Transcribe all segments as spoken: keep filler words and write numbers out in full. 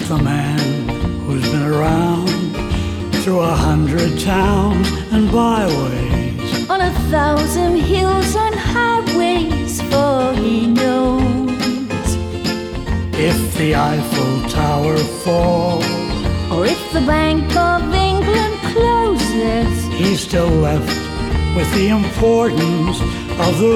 the man who's been around through a hundred towns and byways, on a thousand hills and highways, for he knows if the Eiffel Tower falls, or if the Bank of England closes, he's still left with the importance of the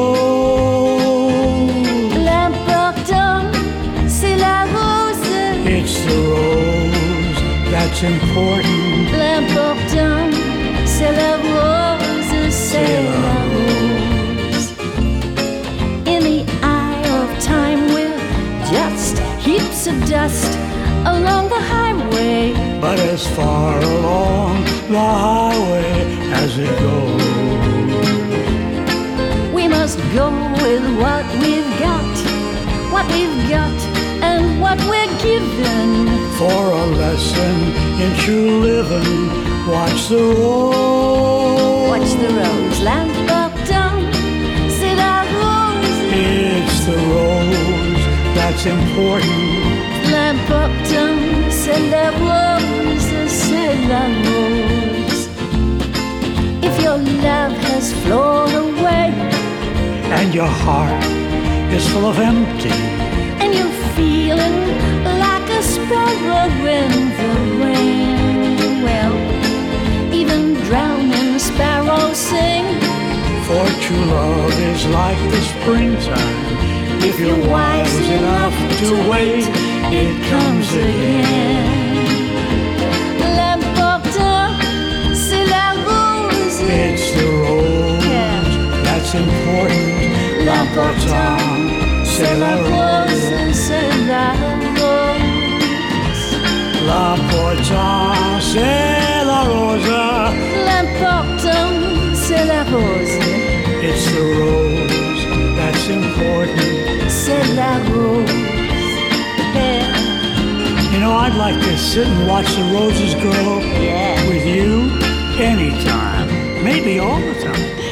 road. L'important, c'est la rose. It's the rose that's important. L'important, c'est la rose, c'est la rose. In the eye of time we're just heaps of dust along the highway, But as far along the highway as it goes, we must go with what we've got, what we've got, and what we're given. for a lesson in true living, watch the road. Watch the rose. L'important, c'est la rose. It's the rose that's important. L'important, c'est la rose, c'est la rose. If your love has flown away, And your heart is full of empty, and you're feeling like a sparrow in the rain, well, even drowning sparrows sing. for true love is like the springtime. If you're wise enough to wait, it comes again. L'important, c'est la rose. It's the rose that's important. L'important, c'est la rose. c'est la rose. L'important, c'est la rose. L'important, c'est la rose. It's the rose that's important. C'est la rose. Yeah. You know, I'd like to sit and watch the roses grow Yeah. with you anytime, maybe all the time.